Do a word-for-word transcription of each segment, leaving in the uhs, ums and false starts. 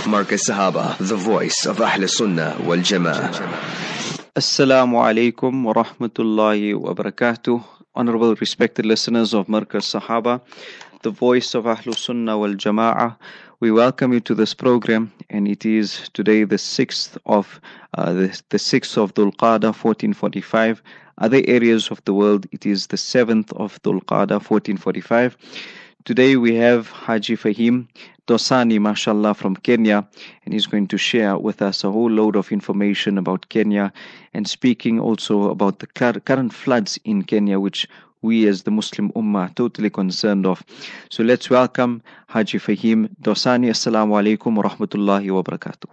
Markaz Sahaba, the voice of Ahl Sunnah wal Jama'ah. Assalamu alaikum wa rahmatullahi wa barakatuh. Honorable respected listeners of Markaz Sahaba, the voice of Ahl Sunnah wal Jama'ah. We welcome you to this program, and it is today the sixth of uh, the, the sixth of Dhul Qa'dah fourteen forty-five. Other areas of the world, it is the seventh of Dhul Qa'dah fourteen forty-five. Today we have Haji Fahim Dosani, mashallah, from Kenya, and he's going to share with us a whole load of information about Kenya, and speaking also about the current floods in Kenya, which we as the Muslim Ummah are totally concerned of. So let's welcome Haji Fahim Dosani. Assalamu alaikum wa rahmatullahi wa barakatuh.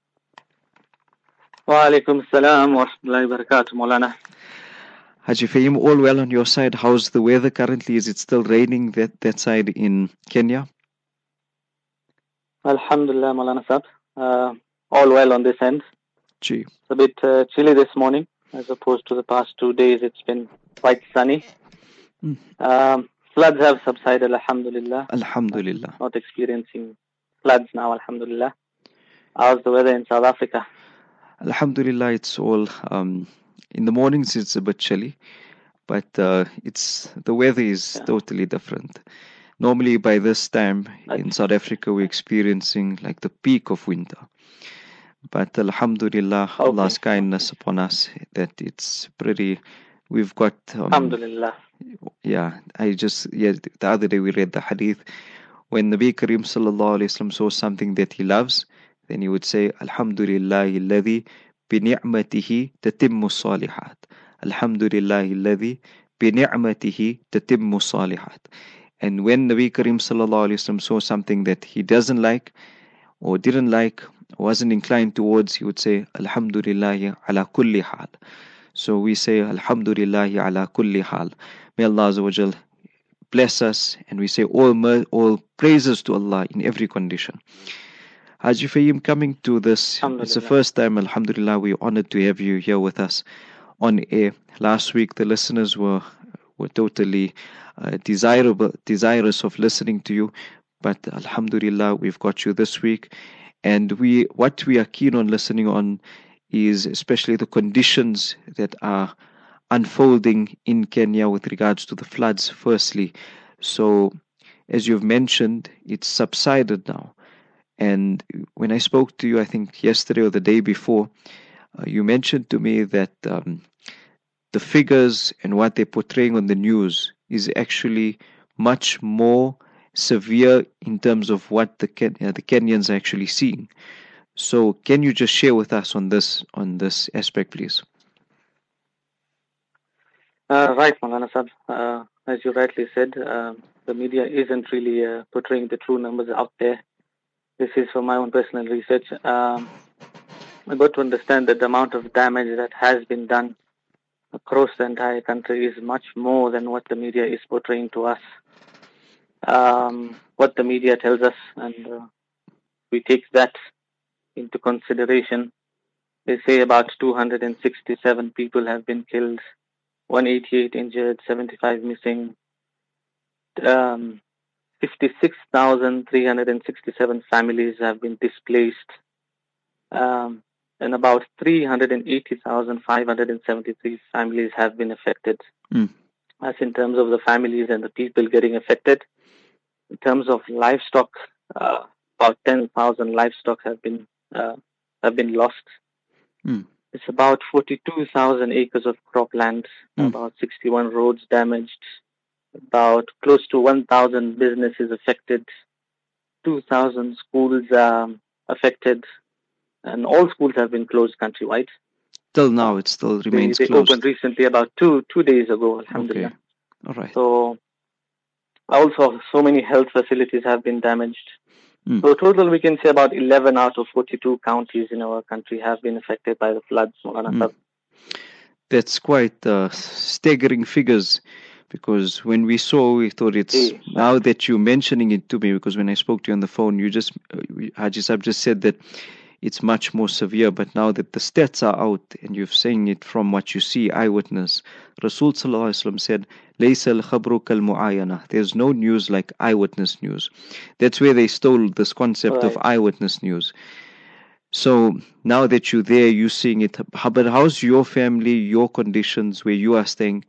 Wa alaikum assalam wa rahmatullahi wa barakatuh, Maulana. Haji Fahim, all well on your side? How's the weather currently? Is it still raining that, that side in Kenya? Alhamdulillah, Maulana Sahab. Uh, all well on this end. Gee. It's a bit uh, chilly this morning, as opposed to the past two days. It's been quite sunny. Mm. Um, floods have subsided, alhamdulillah. Alhamdulillah. Not experiencing floods now, alhamdulillah. How's the weather in South Africa? Alhamdulillah, it's all... Um, in the mornings it's a bit chilly, but uh, it's the weather is yeah. totally different. Normally by this time like, in South Africa we're experiencing like the peak of winter. But alhamdulillah, okay. Allah's kindness upon us, that it's pretty, we've got... Um, alhamdulillah. Yeah, I just, yeah, the other day we read the hadith, when Nabi Kareem sallallahu alayhi wa sallam saw something that he loves, then he would say, Alhamdulillahi alladhi بنعمته تتم الصالحات. الحمد لله الذي بنعمته تتم الصالحات. And when Nabi Kareem sallallahu alayhi wa sallam saw something that he doesn't like or didn't like, wasn't inclined towards, he would say Alhamdulillahi ala kulli hal. So we say Alhamdulillahi ala kulli hal. May Allah Azza wa Jal bless us, and we say all all praises to Allah in every condition. Haji Fahim, coming to this, it's the first time, alhamdulillah, we're honored to have you here with us on air. Last week, the listeners were were totally uh, desirable, desirous of listening to you, but alhamdulillah, we've got you this week. And we, what we are keen on listening on is especially the conditions that are unfolding in Kenya with regards to the floods, firstly. So, as you've mentioned, it's subsided now. And when I spoke to you, I think yesterday or the day before, uh, you mentioned to me that um, the figures and what they're portraying on the news is actually much more severe in terms of what the Ken- uh, the Kenyans are actually seeing. So, can you just share with us on this on this aspect, please? Uh, right, Maulana Sahab. Uh, as you rightly said, uh, the media isn't really uh, portraying the true numbers out there. This is from my own personal research. Um, I got to understand that the amount of damage that has been done across the entire country is much more than what the media is portraying to us. Um, what the media tells us, and uh, we take that into consideration. They say about two hundred sixty-seven people have been killed, one hundred eighty-eight injured, seventy-five missing. Um, fifty-six thousand three hundred sixty-seven families have been displaced, um, and about three hundred eighty thousand five hundred seventy-three families have been affected. Mm. That's in terms of the families and the people getting affected. In terms of livestock, uh, about ten thousand livestock have been uh, have been lost. Mm. It's about forty-two thousand acres of cropland, mm. about sixty-one roads damaged, about close to one thousand businesses affected, two thousand schools um, affected, and all schools have been closed countrywide. Till now, it still remains they, they closed. They opened recently, about two two days ago, alhamdulillah. Okay. All right. So, also, so many health facilities have been damaged. Mm. So, total, we can say about eleven out of forty-two counties in our country have been affected by the floods. Mm. That's quite uh, staggering figures. Because when we saw, we thought it's, yeah. Now that you're mentioning it to me, because when I spoke to you on the phone, you just, uh, Haji Sahib just said that it's much more severe. But now that the stats are out and you've seen it from what you see, eyewitness, Rasul Sallallahu Alaihi Wasallam said, "Laysa al-khabru kal-mu'ayana." There's no news like eyewitness news. That's where they stole this concept Right. of eyewitness news. So now that you're there, you're seeing it. How, but how's your family, your conditions where you are staying?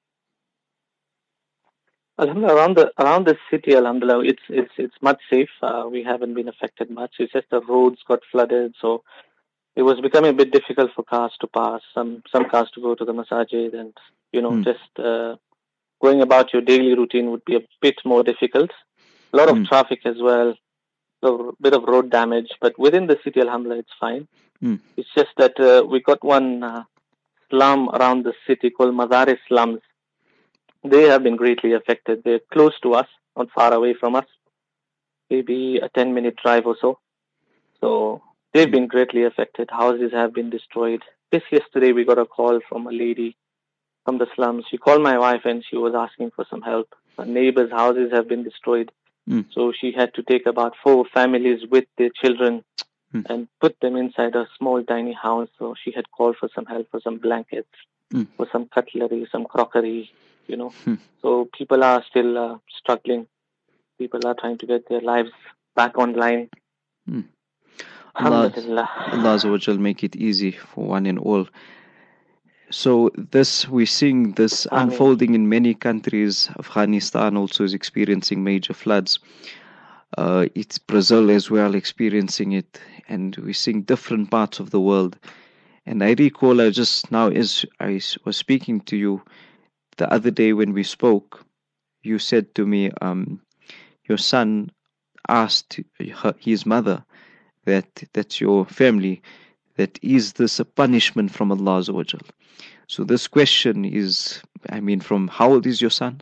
Alhamdulillah, around the around the city, Alhamdulillah, it's it's it's much safe. Uh, we haven't been affected much. It's just the roads got flooded, so it was becoming a bit difficult for cars to pass. Some some cars to go to the masajid, and you know, Hmm. just uh, going about your daily routine would be a bit more difficult. A lot of Hmm. traffic as well, a bit of road damage. But within the city, Alhamdulillah, it's fine. Hmm. It's just that uh, we got one uh, slum around the city called Madaris slums. They have been greatly affected. They're close to us, not far away from us, maybe a ten minute drive or so. So they've been greatly affected. Houses have been destroyed. Just yesterday, we got a call from a lady from the slums. She called my wife and she was asking for some help. Her neighbors' houses have been destroyed. Mm. So she had to take about four families with their children Mm. and put them inside a small, tiny house. So she had called for some help, for some blankets, Mm. for some cutlery, some crockery, you know. Mm. So people are still uh, struggling. People are trying to get their lives back online. Mm. Allah, Alhamdulillah. Allah Azza wa Jal make it easy for one and all. So this, we're seeing this Ameen. unfolding in many countries. Afghanistan also is experiencing major floods. Uh, it's Brazil as well experiencing it, and we're seeing different parts of the world. And I recall, I just now, as I s- was speaking to you the other day when we spoke, you said to me, um, your son asked her, his mother, that that's your family, that is this a punishment from Allah Azza wa Jal? So this question is, I mean, from how old is your son?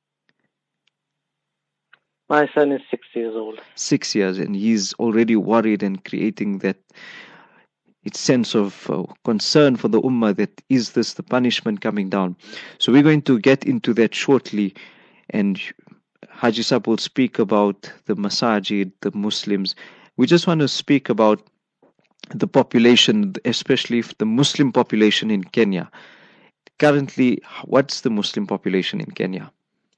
My son is six years old. Six years, and he's already worried and creating that its sense of uh, concern for the ummah, that is this the punishment coming down. So we're going to get into that shortly, and Haji Sahib will speak about the masajid, the Muslims. We just want to speak about the population, especially if the Muslim population in Kenya. Currently, what's the Muslim population in Kenya?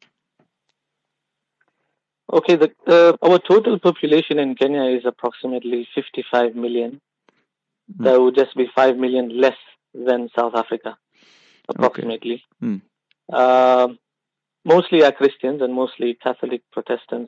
Okay, the, uh, our total population in Kenya is approximately fifty-five million. Mm. That would just be five million less than South Africa, approximately. Mm. Um, mostly are Christians and mostly Catholic Protestants.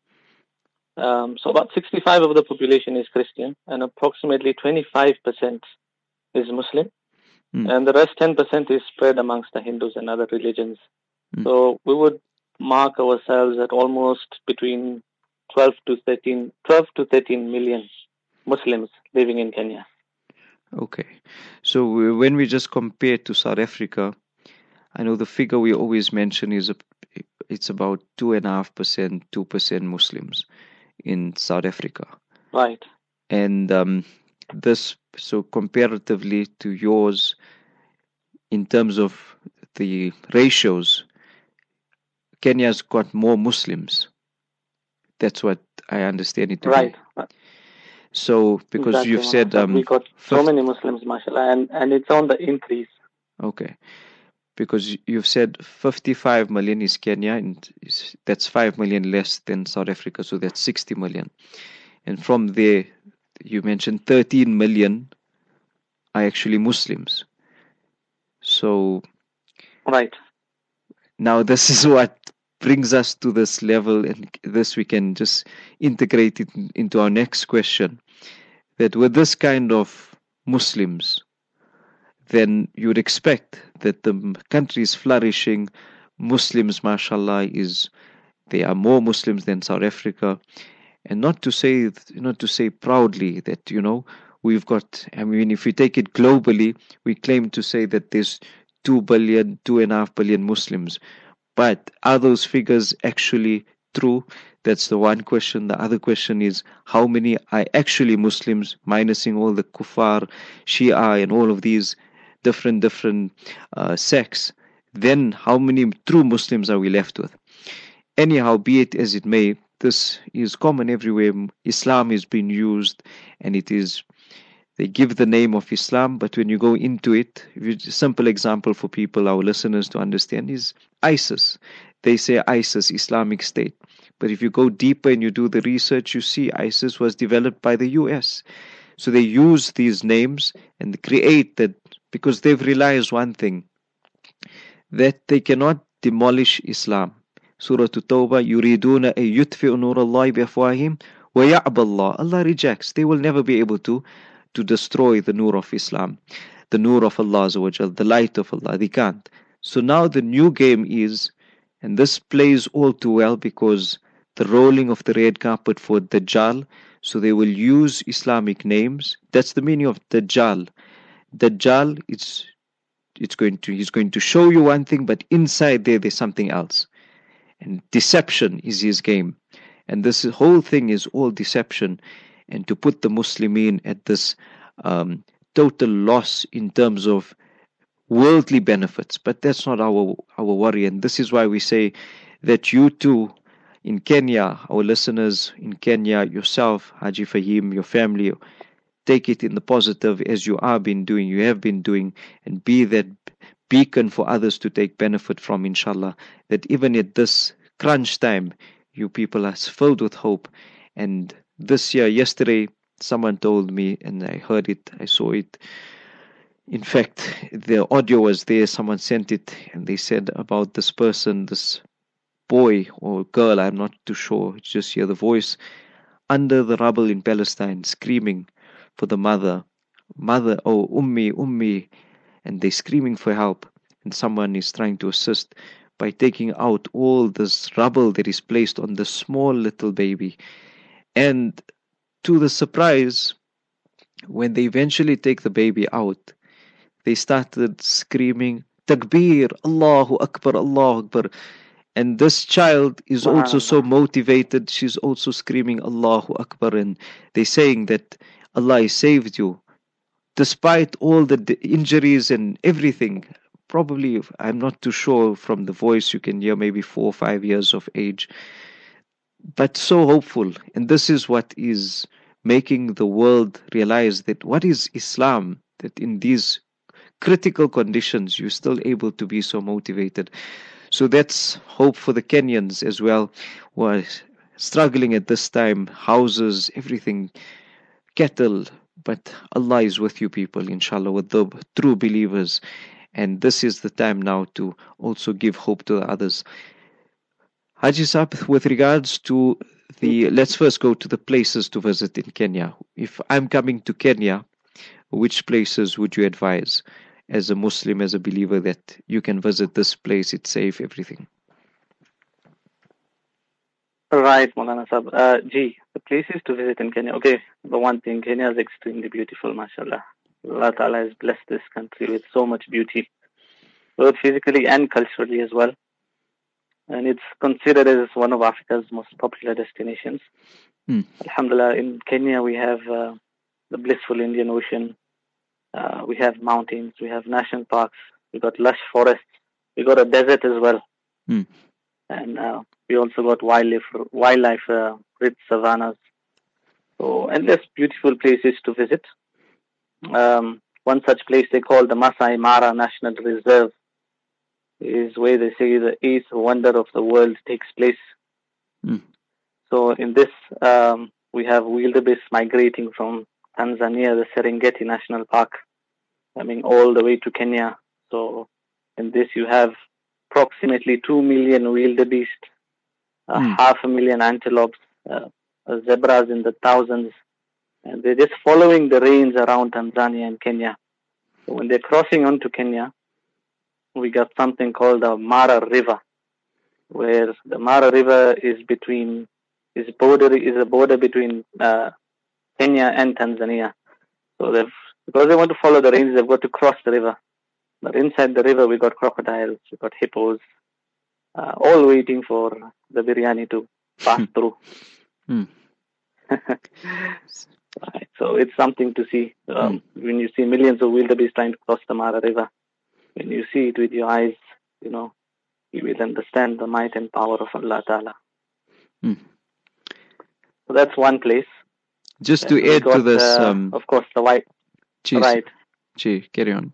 Um, so about sixty-five of the population is Christian, and approximately twenty-five percent is Muslim, Mm. and the rest ten percent is spread amongst the Hindus and other religions. Mm. So we would mark ourselves at almost between twelve to thirteen, twelve to thirteen million Muslims living in Kenya. Okay. So we- when we just compare to South Africa, I know the figure we always mention is a, it's about two and a half percent, two percent Muslims in South Africa. Right. And um, this, so comparatively to yours, in terms of the ratios, Kenya's got more Muslims. That's what I understand it to Right. be. So, because Exactly, you've said Manasa. um, we got so fif- many Muslims, mashallah, and, and it's on the increase. okay, because you've said fifty-five million is Kenya, and is- that's five million less than South Africa, so that's sixty million. And from there, you mentioned thirteen million are actually Muslims. So Right. now this is what brings us to this level, and this we can just integrate it in- into our next question, that with this kind of Muslims, then you would expect that the m- country is flourishing. Muslims, mashallah, is they are more Muslims than South Africa, and not to say not to say proudly that, you know, we've got, I mean, if we take it globally, we claim to say that there's two billion, two and a half billion Muslims. But are those figures actually true? That's the one question. The other question is, how many are actually Muslims, minusing all the kuffar, Shia, and all of these different different uh, sects? Then how many true Muslims are we left with? Anyhow, be it as it may, this is common everywhere. Islam is being used, and it is They give the name of Islam, but when you go into it, a simple example for people, our listeners to understand is ISIS. They say ISIS, Islamic State. But if you go deeper and you do the research, you see ISIS was developed by the U S. So they use these names and create that, because they've realized one thing, that they cannot demolish Islam. Surah At-Tawbah, yuriduna an yutfi'u nur Allah bi afwahihim wa ya'ba Allah. Allah rejects. They will never be able to to destroy the nur of Islam, the nur of Allah, the light of Allah. They can't. So now the new game is, and this plays all too well, because the rolling of the red carpet for Dajjal, so they will use Islamic names. That's the meaning of Dajjal. Dajjal, it's it's going to he's going to show you one thing, but inside there there's something else. And deception is his game. And this whole thing is all deception. And to put the Muslimin at this um, total loss in terms of worldly benefits. But that's not our, our worry. And this is why we say that you too, in Kenya, our listeners in Kenya, yourself, Haji Fahim, your family, take it in the positive as you are been doing, you have been doing, and be that beacon for others to take benefit from, inshallah. That even at this crunch time, you people are filled with hope. And this year, yesterday, someone told me, and I heard it, I saw it. In fact, the audio was there, someone sent it, and they said about this person, this boy or girl, I'm not too sure, just hear the voice, under the rubble in Palestine, screaming for the mother, mother, oh, ummi, ummi, and they're screaming for help. And someone is trying to assist by taking out all this rubble that is placed on the small little baby. And to the surprise, when they eventually take the baby out, they started screaming, Takbir, Allahu Akbar, Allahu Akbar. And this child is wow. also so motivated. She's also screaming, Allahu Akbar. And they're saying that Allah saved you. Despite all the injuries and everything, probably, I'm not too sure, from the voice you can hear maybe four or five years of age, but so hopeful. And this is what is making the world realize that what is Islam, that in these critical conditions you're still able to be so motivated. So that's hope for the Kenyans as well, who are struggling at this time, houses, everything, cattle. But Allah is with you people, inshallah, with the true believers. And this is the time now to also give hope to the others. Haji Saab, with regards to the, let's first go to the places to visit in Kenya. If I'm coming to Kenya, which places would you advise as a Muslim, as a believer, that you can visit this place, it's safe, everything? Right, Maulana Sahib. Uh, gee, the places to visit in Kenya. Okay, the one thing, Kenya is extremely beautiful, mashallah. Allah Ta'ala has blessed this country with so much beauty, both physically and culturally as well. And it's considered as one of Africa's most popular destinations. Mm. Alhamdulillah, in Kenya we have uh, the blissful Indian Ocean. Uh, we have mountains, we have national parks, we got lush forests, we got a desert as well. Mm. And uh, we also got wildlife, wildlife uh, rich savannas. So endless beautiful places to visit. Um, one such place they call the Masai Mara National Reserve is where they say the eighth wonder of the world takes place. Mm. So in this, um, we have wildebeest migrating from Tanzania, the Serengeti National Park, coming all the way to Kenya. So in this you have approximately two million wildebeest, uh, mm. half a million antelopes, uh, uh, zebras in the thousands, and they're just following the rains around Tanzania and Kenya. So when they're crossing onto Kenya, we got something called the Mara River, where the Mara River is between is border is a border between uh, Kenya and Tanzania. So they've because they want to follow the rains, they've got to cross the river. But inside the river, we got crocodiles, we got hippos, uh, all waiting for the biryani to pass through. Mm. Right, so it's something to see. Um, mm. When you see millions of wildebeest trying to cross the Mara River, when you see it with your eyes, you know, you will understand the might and power of Allah Ta'ala. Mm. So that's one place. Just to and add got, to this, uh, um, of course, the white. Gee, Right. gee, carry on.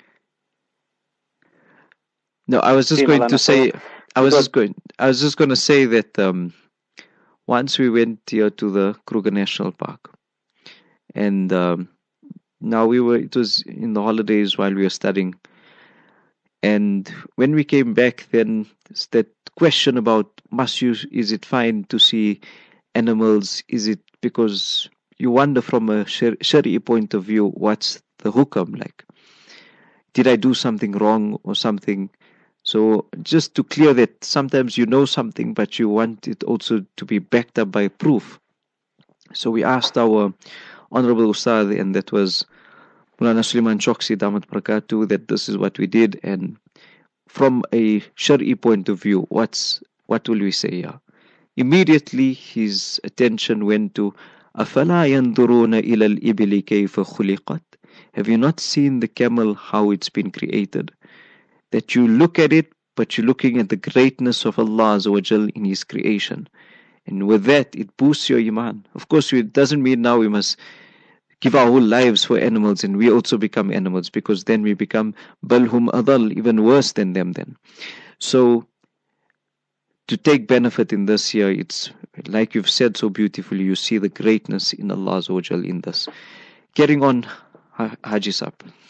No, I was just See, going Maulana, to say, so I was because just going, I was just going to say that um, once we went here to the Kruger National Park, and um, now we were, it was in the holidays while we were studying, and when we came back, then it's that question about must you, is it fine to see animals? Is it because you wonder from a shar- Shari'i point of view, what's the hukam like? Did I do something wrong or something? So just to clear that, sometimes you know something, but you want it also to be backed up by proof. So we asked our Honorable Ustad, and that was Mulana Suleiman Choksi Damat Prakatu, that this is what we did, and from a Shari point of view, what's what will we say here? Immediately his attention went to أَفَلَا يَنْظُرُونَ إِلَى الْإِبِلِ كَيْفَ خُلِقَتْ. Have you not seen the camel, how it's been created? That you look at it, but you're looking at the greatness of Allah Azza wa Jal in His creation. And with that, it boosts your iman. Of course, it doesn't mean now we must give our whole lives for animals and we also become animals, because then we become balhum adal, even worse than them then. So to take benefit in this here, it's like you've said so beautifully, you see the greatness in Allah Azza wa Jal in this. Carrying on, Haji Saab.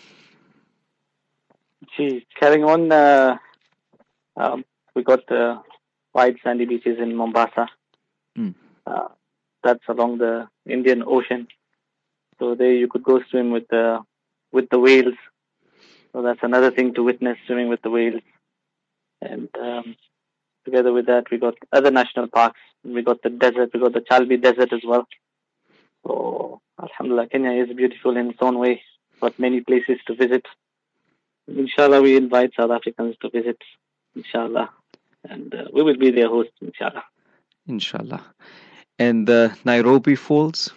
Gee, carrying on, uh, um, we got the wide sandy beaches in Mombasa. Mm. Uh, that's along the Indian Ocean. So there you could go swim with the with the whales. So that's another thing to witness, swimming with the whales. And um, together with that, we got other national parks. We got the desert. We got the Chalbi Desert as well. So Alhamdulillah, Kenya is beautiful in its own way. Got many places to visit. Inshallah, we invite South Africans to visit. Inshallah, and uh, we will be their host. Inshallah. Inshallah. And the Nairobi Falls?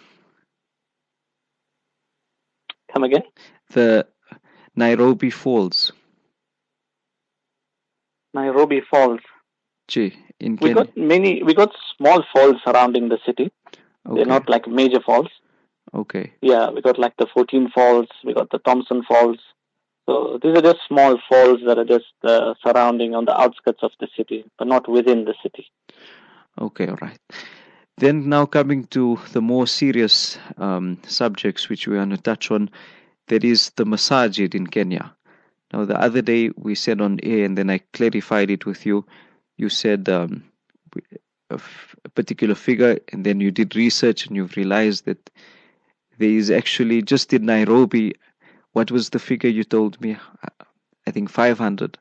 Come again? The Nairobi Falls. Nairobi Falls. Gee, in We Kenya. got many. We got small falls surrounding the city. Okay. They're not like major falls. Okay. Yeah, we got like the fourteen Falls. We got the Thompson Falls. So these are just small falls that are just uh, surrounding on the outskirts of the city, but not within the city. Okay, all right. Then now coming to the more serious um, subjects which we want to touch on, that is the masajid in Kenya. Now the other day we said on air, and then I clarified it with you. You said um, a, f- a particular figure, and then you did research and you've realized that there is actually just in Nairobi. What was the figure you told me? I think five hundred.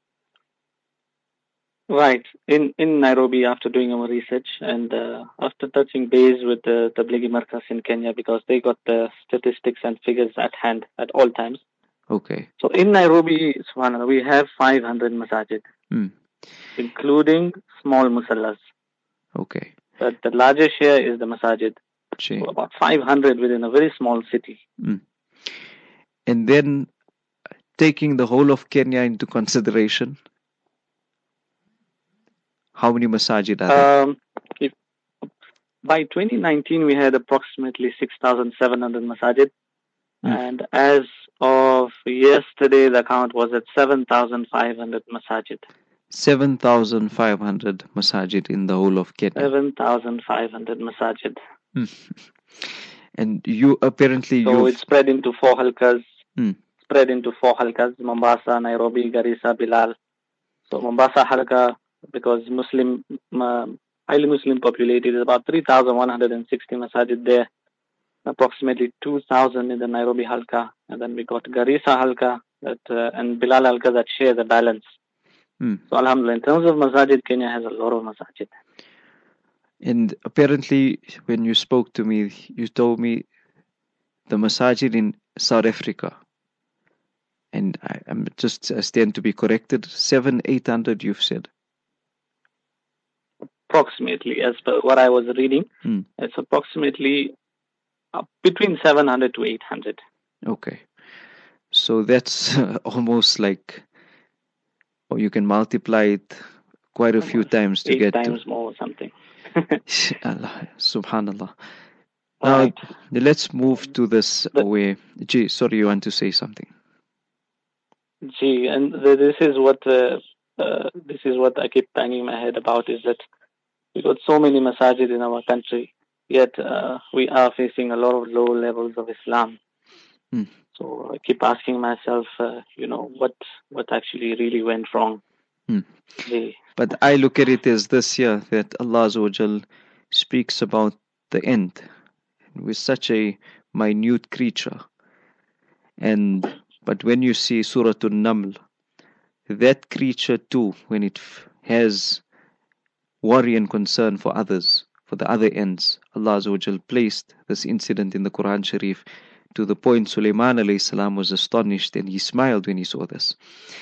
Right. In in Nairobi, after doing our research and uh, after touching base with the Tablighi Markaz in Kenya, because they got the statistics and figures at hand at all times. Okay. So in Nairobi, subhanAllah, we have five hundred masajid, Mm. including small musallas. Okay. But the largest share is the masajid. Gee. So about five hundred within a very small city. Mm. And then taking the whole of Kenya into consideration, how many masajid are there? Um, if, by twenty nineteen, we had approximately six thousand seven hundred masajid. Mm. And as of yesterday, the count was at seven thousand five hundred masajid. seven thousand five hundred masajid in the whole of Kenya. seven thousand five hundred masajid. Mm. And you apparently So you've... it's spread into four halkas. Mm. Spread into four halkas: Mombasa, Nairobi, Garissa, Bilal. So Mombasa halka, because Muslim, uh, highly Muslim populated, is about three thousand one hundred sixty masajid there. Approximately two thousand in the Nairobi halka, and then we got Garissa halka that uh, and Bilal halka that share the balance. Mm. So Alhamdulillah, in terms of masajid, Kenya has a lot of masajid. And apparently, when you spoke to me, you told me the masajid in South Africa, and I, I'm just I stand to be corrected. Seven, eight hundred, you've said. Approximately, as per what I was reading, Mm. it's approximately uh, between seven hundred to eight hundred. Okay, so that's uh, almost like, or you can multiply it quite a few times to Eight get times to. more or something. Allah, Subhanallah. Now, Right. let's move to this The- way. Gee, sorry, you want to say something? Gee, and th- this is what uh, uh, this is what I keep banging my head about, is that we got so many masajid in our country, yet uh, we are facing a lot of low levels of Islam. Hmm. So I keep asking myself, uh, you know, what what actually really went wrong. Hmm. The, But I look at it as this here, that Allah Azza wa Jal speaks about the end. We're such a minute creature. And but when you see Surah An-Naml, that creature too, when it f- has worry and concern for others, for the other ends, Allah Azza wa Jal placed this incident in the Quran Sharif to the point Sulaiman alayhi salam was astonished and he smiled when he saw this.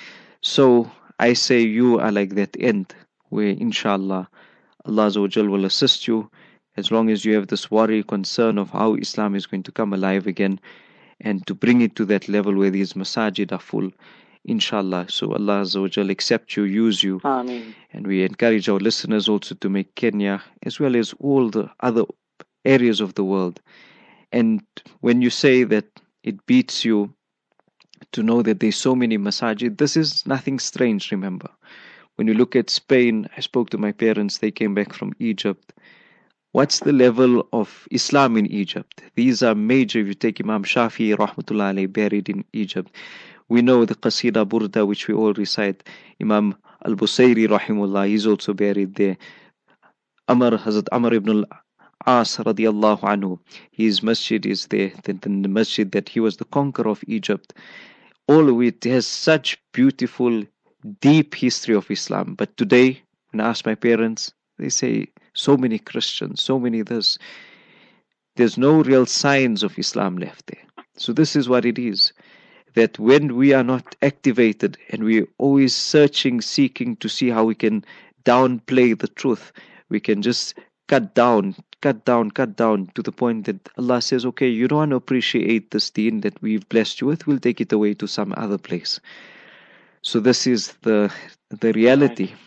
So I say you are like that end where inshallah Allah Azza wa Jal will assist you as long as you have this worry, concern of how Islam is going to come alive again and to bring it to that level where these masajid are full, inshallah. So Allah Azza wa Jal accept you, use you. Ameen. And we encourage our listeners also to make Kenya as well as all the other areas of the world. And when you say that it beats you to know that there's so many masajid, this is nothing strange, remember. When you look at Spain, I spoke to my parents, they came back from Egypt. What's the level of Islam in Egypt? These are major. If you take Imam Shafi, rahmatullah alayhi, buried in Egypt. We know the Qasida Burda, which we all recite. Imam Al-Busayri, rahimullah, he's also buried there. Amr, Hazrat Amr ibn al-As, radiallahu anhu, his masjid is there. The, the masjid that he was the conqueror of Egypt. All of it has such beautiful, deep history of Islam. But today, when I ask my parents, they say, so many Christians, so many this. There's no real signs of Islam left there. So this is what it is. That when we are not activated and we're always searching, seeking to see how we can downplay the truth, we can just cut down, cut down, cut down to the point that Allah says, okay, you don't want to appreciate this deen that we've blessed you with, we'll take it away to some other place. So this is the the reality. Right.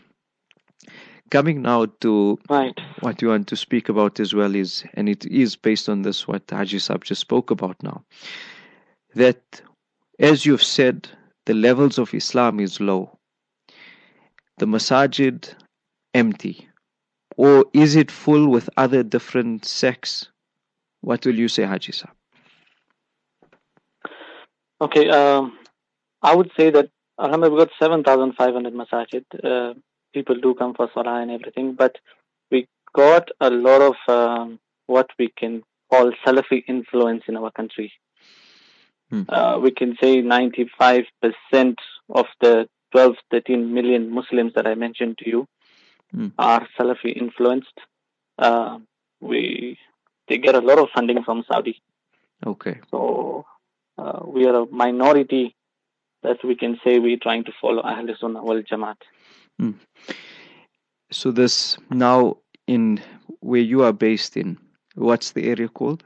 Coming now to right. what you want to speak about as well is, and it is based on this, what Haji Saab just spoke about now, that as you've said, the levels of Islam is low. The masajid empty. Or is it full with other different sects? What will you say, Haji Saab? Okay, um, I would say that Alhamdulillah, we've got seven thousand five hundred masajid. Uh, people do come for salah and everything, but we got a lot of um, what we can call Salafi influence in our country. Hmm. Uh, we can say ninety-five percent of the twelve, thirteen million Muslims that I mentioned to you hmm. are Salafi influenced. Uh, we they get a lot of funding from Saudi. Okay. So uh, we are a minority that we can say we're trying to follow Ahl Sunnah wal Jamaat. Hmm. So this now in where you are based in, what's the area called?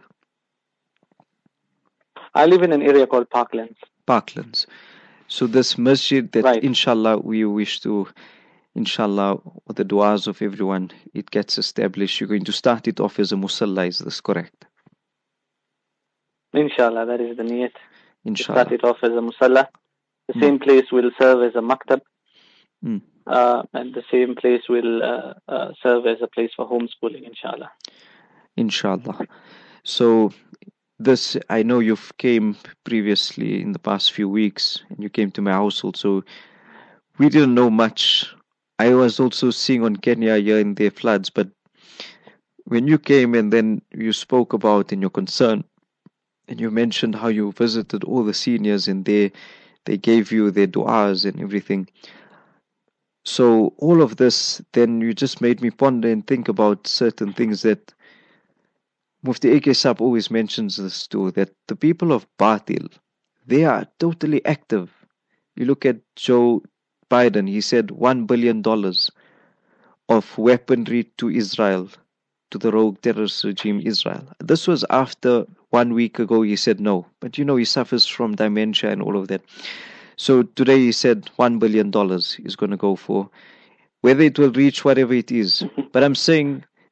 I live in an area called Parklands. Parklands. So this masjid that right. inshallah we wish to, inshallah, with the du'as of everyone, it gets established. You're going to start it off as a musalla, is this correct? Inshallah, that is the niyat. Inshallah. Start it off as a musalla. The mm. same place will serve as a maktab. Mm. Uh, and the same place will uh, uh, serve as a place for homeschooling, inshallah. Inshallah. So this, I know you've came previously in the past few weeks and you came to my household, so we didn't know much. I was also seeing on Kenya here and there floods, but when you came and then you spoke about and your concern, and you mentioned how you visited all the seniors and they they gave you their du'as and everything. So all of this, then you just made me ponder and think about certain things that Mufti A K Saab always mentions this too, that the people of Batil, they are totally active. You look at Joe Biden, he said one billion dollars of weaponry to Israel, to the rogue terrorist regime Israel. This was after one week ago he said no. But you know, he suffers from dementia and all of that. So today he said one billion dollars is going to go for, whether it will reach whatever it is. But I'm saying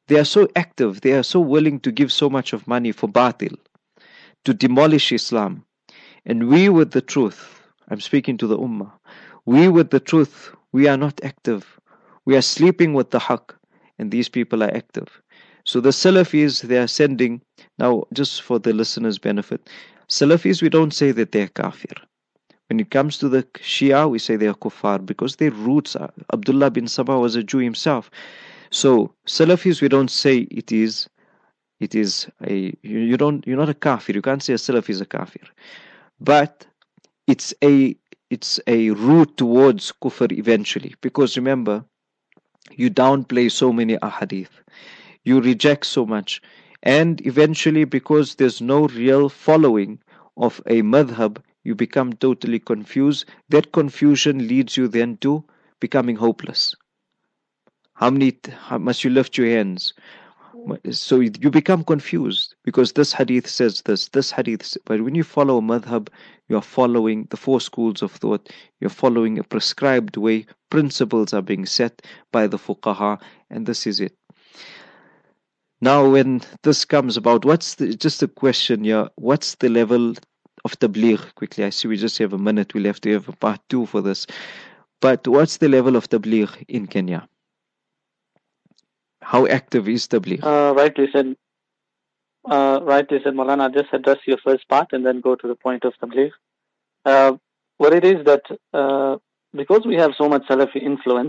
They are so active, they are so willing to give so much of money for batil, to demolish Islam. And we with the truth, I'm speaking to the ummah, we with the truth, we are not active. We are sleeping with the haqq, and these people are active. So the Salafis, they are sending, now just for the listeners' benefit, Salafis, we don't say that they're kafir. When it comes to the Shia, we say they are kuffar because their roots are, Abdullah bin Sabah was a Jew himself. So Salafis, we don't say it is, it is a, you, you don't, you're not a kafir. You can't say a Salafi is a kafir. But it's a, it's a route towards kufr eventually. Because remember, you downplay so many ahadith. You reject so much. And eventually, because there's no real following of a madhab, you become totally confused. That confusion leads you then to becoming hopeless. How many, how must you lift your hands? So you become confused because this hadith says this, this hadith says, but when you follow a madhab, you are following the four schools of thought, you're following a prescribed way, principles are being set by the fuqaha, and this is it. Now when this comes about, what's the, just a question here, what's the level of tabligh? Quickly, I see we just have a minute, we'll have to have a part two for this, but what's the level of tabligh in Kenya? How active is tabligh? Uh, rightly said. Uh, rightly said, Maulana. I'll just address your first part and then go to the point of tabligh. Uh, what it is that uh, because we have so much Salafi influence,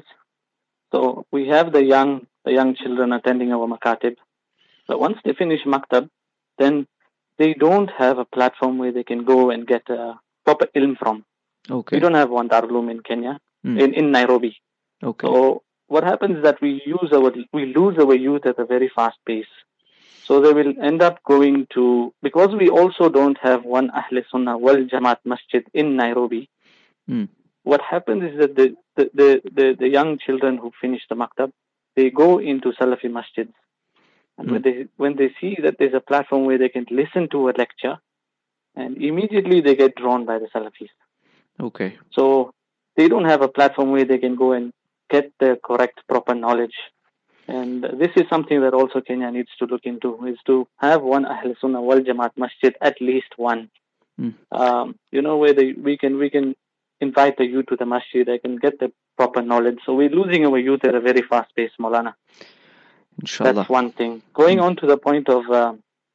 so we have the young, the young children attending our makatib. But once they finish maktab, then they don't have a platform where they can go and get a proper ilm from. Okay. We don't have one Darul Uloom in Kenya, Mm. in, in Nairobi. Okay. So what happens is that we use our we lose our youth at a very fast pace. So they will end up going to, because we also don't have one Ahl Sunnah wal Jamaat masjid in Nairobi. Mm. What happens is that the the, the, the, the young children who finish the maktab, they go into Salafi masjids. And Mm. when they when they see that there's a platform where they can listen to a lecture, and immediately they get drawn by the Salafis. Okay. So they don't have a platform where they can go and get the correct, proper knowledge. And this is something that also Kenya needs to look into, is to have one Ahl Sunnah wal Jamaat masjid, at least one. Mm. Um, you know, where the, we can we can invite the youth to the masjid, they can get the proper knowledge. So we're losing our youth at a very fast pace, Maulana. Inshallah. That's one thing. Going Mm. on to the point of uh,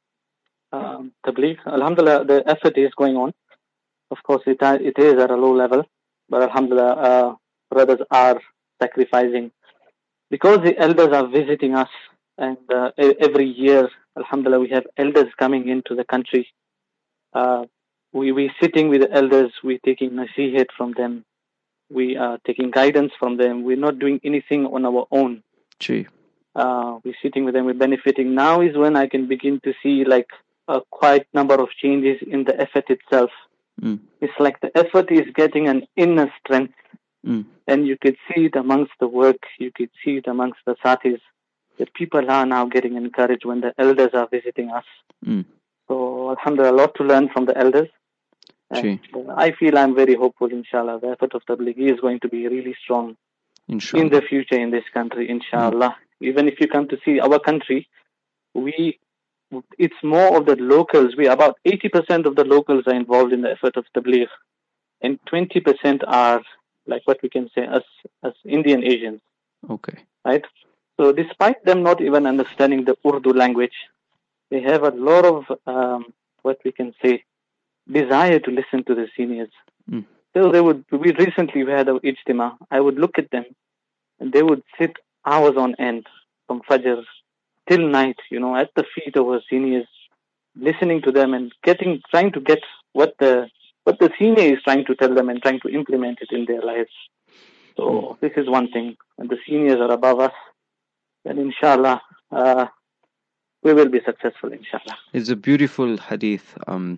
uh, tabligh, alhamdulillah, the effort is going on. Of course, it, it is at a low level, but alhamdulillah, uh, brothers are sacrificing. Because the elders are visiting us, and uh, every year, alhamdulillah, we have elders coming into the country. Uh, we we sitting with the elders, we're taking nasihat from them, we are taking guidance from them. We're not doing anything on our own. Gee. Uh, we're sitting with them, we're benefiting. Now is when I can begin to see like a quite number of changes in the effort itself. Mm. It's like the effort is getting an inner strength. Mm. And you could see it amongst the work, you could see it amongst the satis, that people are now getting encouraged when the elders are visiting us. Mm. So, alhamdulillah, a lot to learn from the elders. And uh, I feel I'm very hopeful, inshallah. The effort of Tabligh is going to be really strong Inshallah. in the future in this country, inshallah. Mm. Even if you come to see our country, we it's more of the locals. We about eighty percent of the locals are involved in the effort of Tabligh, and twenty percent are like what we can say as as Indian Asians. Okay. Right? So despite them not even understanding the Urdu language, they have a lot of um, what we can say desire to listen to the seniors. Mm. So they would. We recently we had a ijtima. I would look at them, and they would sit hours on end from Fajr till night. You know, at the feet of our seniors, listening to them and getting, trying to get what the what the senior is trying to tell them and trying to implement it in their lives. So mm. this is one thing. And the seniors are above us, and inshallah, uh, we will be successful, inshallah. It's a beautiful hadith. Um,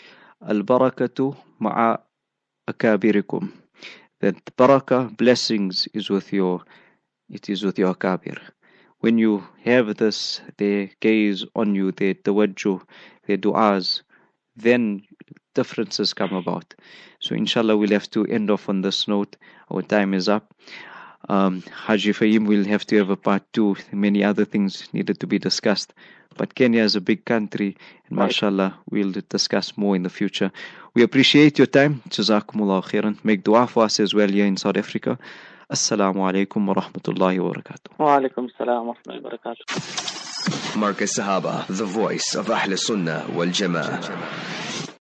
Al-barakatu ma'a akabirikum. That barakah, blessings, is with your, it is with your akabir. When you have this, their gaze on you, their tawajjuh, their du'as, then differences come about. So inshallah we'll have to end off on this note. Our time is up. Um, Haji Fahim will have to have a part two. Many other things needed to be discussed. But Kenya is a big country, and Right. mashallah, we'll discuss more in the future. We appreciate your time. Jazakumullah khairan. Make dua for us as well here in South Africa. Assalamu alaikum wa rahmatullahi wa barakatuh. Wa alaikum salam wa rahmatullahi wa barakatuh. Marcus Sahaba, the voice of Ahl Sunnah wal Jama'ah.